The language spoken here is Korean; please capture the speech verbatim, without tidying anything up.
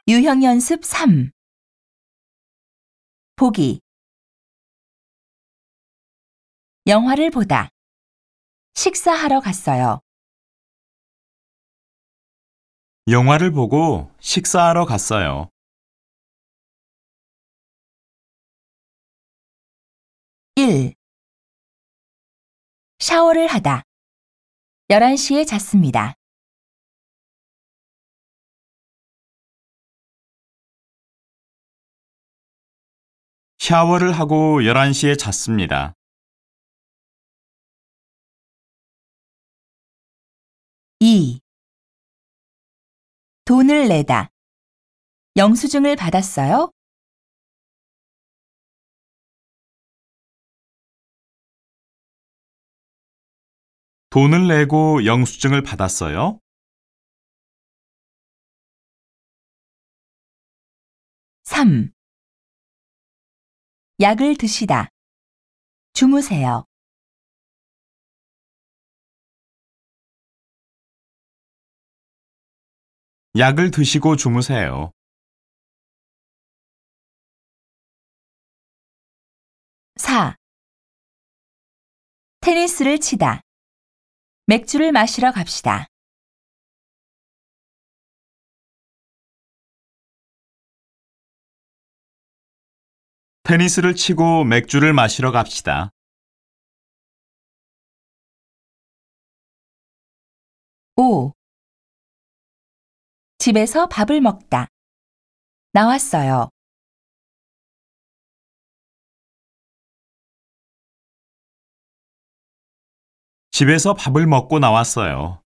유형 연습 삼. 보기. 영화를 보다. 식사하러 갔어요. 영화를 보고 식사하러 갔어요. 일. 샤워를 하다. 열한 시에 잤습니다. 샤워를 하고 열한 시에 잤습니다. 이. 돈을 내다. 영수증을 받았어요? 돈을 내고 영수증을 받았어요? 삼. 약을 드시다. 주무세요. 약을 드시고 주무세요. 사. 테니스를 치다. 맥주를 마시러 갑시다. 테니스를 치고 맥주를 마시러 갑시다. 오. 집에서 밥을 먹다. 나왔어요. 집에서 밥을 먹고 나왔어요.